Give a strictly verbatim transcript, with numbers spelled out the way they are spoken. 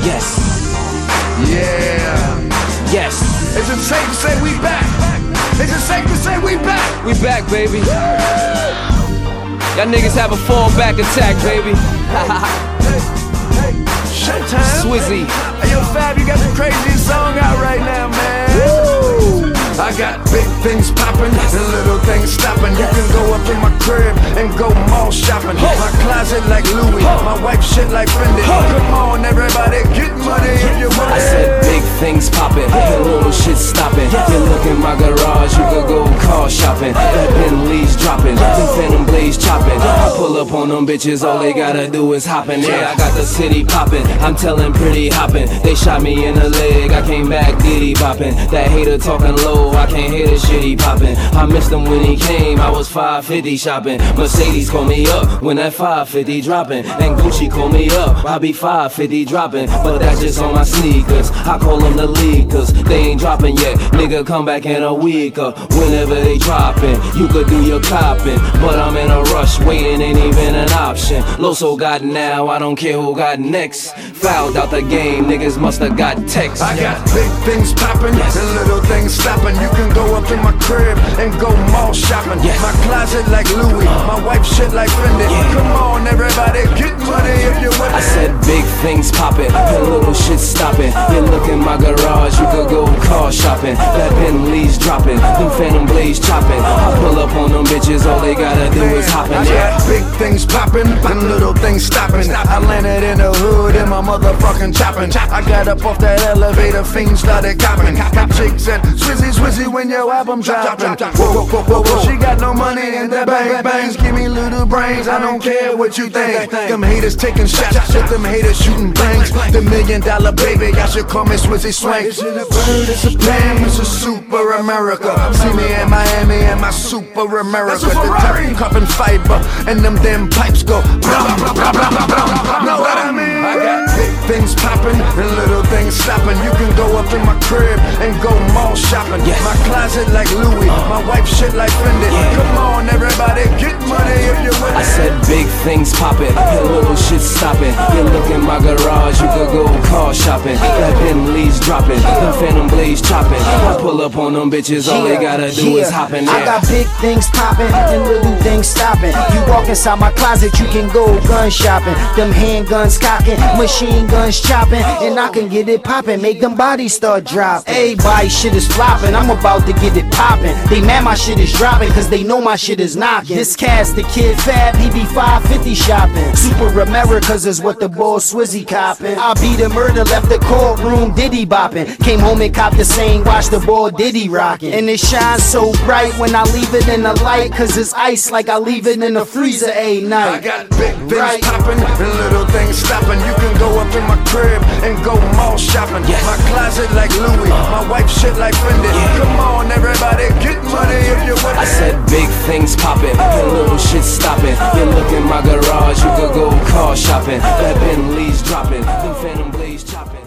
Yes. Yeah. Yes. Is it safe to say we back? Is it safe to say we back? We back, baby. Y'all niggas have a fallback attack, baby. Showtime. Swizzy. Hey, yo, Fab, you got the craziest song out right now, man. Woo! I got big things poppin' and little things stoppin'. You can go up in my crib and go mall shopping. My closet like Louis, my wife shit like Fendi. Come on, everybody, get money if you want it. I said big things poppin', and little shit stoppin'. You look in my garage, you could go car shopping. That Bentley's droppin', them Phantom Blaze choppin'. I pull up on them bitches, all they gotta do is hoppin'. Yeah, I got the city poppin', I'm tellin' pretty hoppin'. They shot me in the leg, I came back diddy boppin'. That hater talkin' low, I can't hear the shit he poppin'. I missed him when he came, I was five fifty shopping. Mercedes call me up when that five fifty dropping. And Gucci call me up, I be five fifty dropping. But that's just on my sneakers, I call them the league, cause they ain't dropping yet. Nigga come back in a week or whenever they dropping. You could do your copping, but I'm in a rush, waiting ain't even an option. Loso got now, I don't care who got next. Fouled out the game, niggas musta got text. I got big things poppin' and little things stoppin'. You can go up in my crib and go mall shopping. Yes. My closet like Louis, my wife shit like Fendi. Yeah. Come on, everybody, get money if you want it. I said big things poppin', and little shit stoppin'. You look in my garage, you could go car shopping. That Bentley's dropping, them Phantom Blaze chopping. I pull up on them bitches, all they gotta do is hoppin'. I Yeah. got big things poppin' and little things stoppin'. I landed in the hood in my motherfucking choppin'. I got up off that elevator, fiends started coppin'. Cop chick said, Swizzy, Swizzy, when your album droppin'. Whoa, whoa, whoa, whoa, she got no money in the bank. Bangs, give me little brains, I don't care what you think. Them haters taking shots, shit, them haters shooting blanks. The million dollar baby, y'all should call me Swizzy Swank. Is it a bird, it's a plane, it's a super America. See me in Miami and my super America. The top carbon fiber and them damn pipes go blah, blah, blah, blah, blah, blah. Know what I mean? I got big things poppin' and little things stoppin'. You can go up in my crib and go mall shopping. Yes. My closet like Louis, my wife shit like Fendi. Yeah. Come on, everybody, get money if you want it. I said big things poppin', and little shit stoppin'. You look in my garage, you could go car shopping. That Bentley's dropping, them Phantom Blaze chopping. I pull up on them bitches, all they gotta do yeah. is hoppin'. I got big things poppin' and little things stoppin'. You walk inside my closet, you can go gun shopping. Them handguns cocking, machine guns chopping, and I can get it poppin', make them bodies start dropping. Everybody shit is flopping, I'm about to get it poppin'. They mad my shit is dropping, cause they know my shit is knocking. This cast, the kid Fab, he be five fifty shopping. Super Americas is what the boy Swizzy coppin'. I beat a murder, left the courtroom Diddy boppin'. Came home and copped the same, watch the boy Diddy rockin'. And it shines so bright when I leave it in the light, cause it's ice like I leave it in the freezer a night. I got big things Right. poppin' and little things stoppin'. You can go up in my crib and go mall shopping. Yes. My closet like Louis, my wife shit like Fendi. Yeah. Come on, everybody, get money if you want it. I said big things poppin', and little shit stoppin'. You look in my garage, you could go car shopping. That Bentley's dropping, them Phantom Blaze chopping.